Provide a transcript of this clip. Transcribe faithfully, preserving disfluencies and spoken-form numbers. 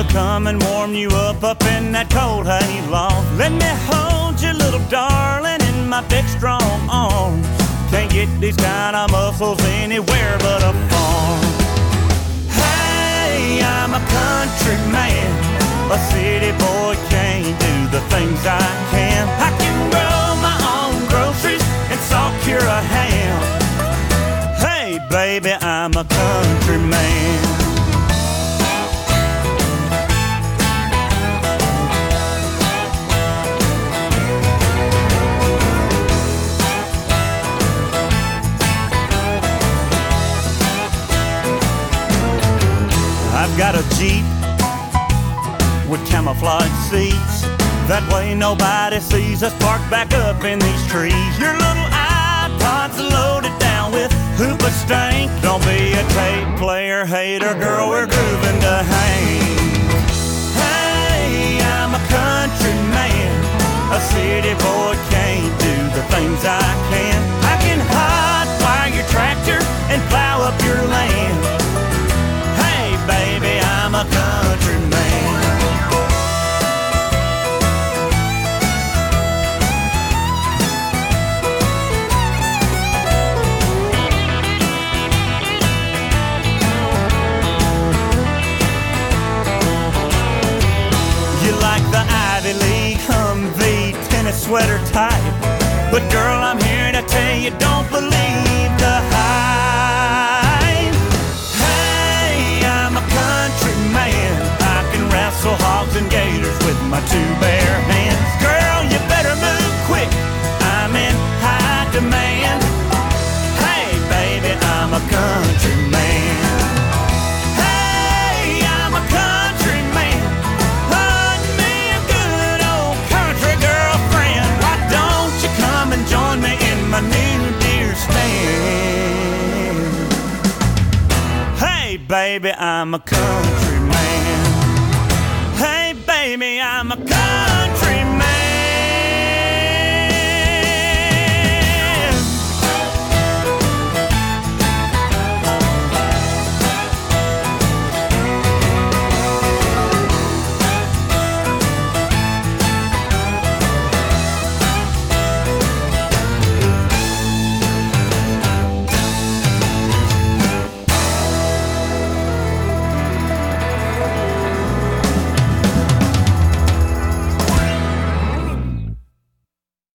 come and warm you up up in that cold hay loft. Let me hold you, little darling, in my big strong arms. Can't get these kind of muscles anywhere but a farm. Hey, I'm a country man. A city boy can't do the things I can. I can grow my own groceries and salt cure a ham. Hey, baby, I'm a country man. I've got a Jeep with camouflage seats. That way nobody sees us parked back up in these trees. Your little iPod's loaded down with hoopa stank. Don't be a tape player hater, girl, we're grooving to hang. Hey, I'm a country man. A city boy can't do the things I can. I can hotwire your tractor and plow up your land. Hey, baby, I'm a country man. Humvee tennis sweater type, but girl, I'm here to tell you, don't believe the hype. Hey, I'm a country man. I can wrestle hogs and gators with my two bare hands. Girl, you better move quick, I'm in high demand. Hey, baby, I'm a country man. My new deer stand. Hey, baby, I'm a country man. Hey, baby, I'm a country